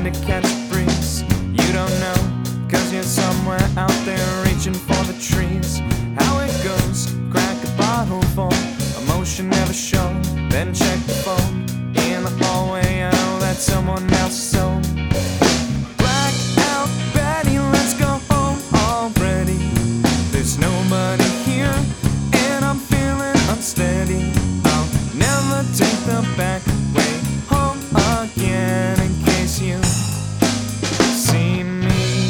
to catch a breeze. You don't know, cause you're somewhere out there reaching for the trees. How it goes, crack a bottle full, emotion never shown. Then check the phone, in the hallway I know that someone else is home. Black out Betty, let's go home already. There's nobody here, and I'm feeling unsteady. I'll never take the back way home again in case you see me.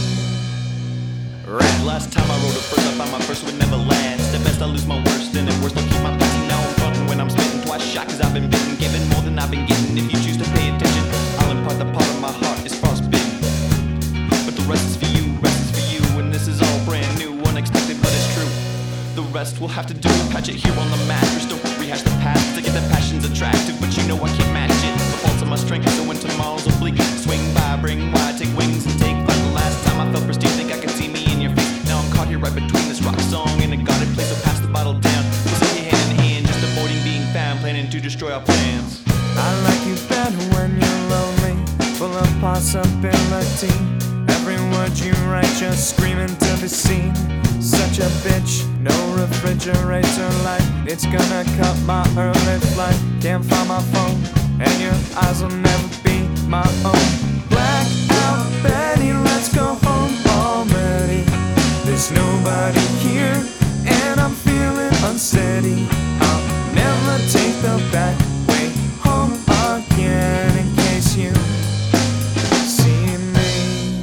Last time I wrote a verse, I found my verse would never last. At best I lose my worst, and at worst I'll keep my past. Now I'm fucking when I'm spitting twice shot, cause I've been bitten, given more than I've been getting. If you choose to pay attention, I'll impart the part of my heart is frostbitten. But the rest is for you, and this is all brand new, unexpected but it's true. The rest we'll have to do, patch it here on the mattress. Don't rehash the past, to get the passion's attractive, but you know I can't match it. The faults of my strength, so when tomorrow's oblique, swing by, bring wide, take wings and take flight. The last time I felt prestige, think I could see me in your face. Now I'm caught here right between this rock song and a guarded place, so pass the bottle down. We'll sit here hand in hand, just avoiding being found, planning to destroy our plans. I like you better when you're lonely, full of possibility. Every word you write just screaming to be seen. Such a bitch, no refrigerator light, it's gonna cut my early flight. Can't find my phone, and your eyes will never be my own. Black out Betty, let's go home already. There's nobody here, and I'm feeling unsteady. I'll never take the back way home again in case you see me.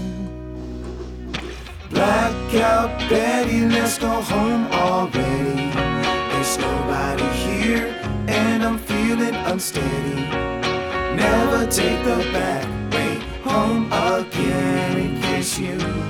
Black out Betty, let's go home already. There's nobody here, and I'm feeling unsteady. Never take the back way home again in case you